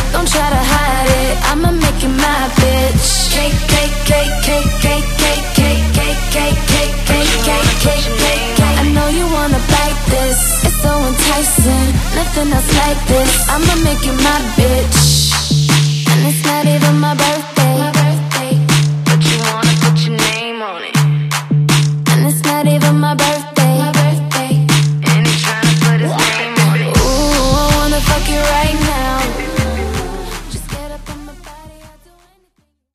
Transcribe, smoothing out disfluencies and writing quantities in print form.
don't try to hide it, I'ma make you my bitch. Cake, cake, cake, cake, cake, cake, cake, cake, cake, cake, cake, cake, cake, cake. I know you wanna bite this, it's so enticing, nothing else like this. I'ma make you my bitch.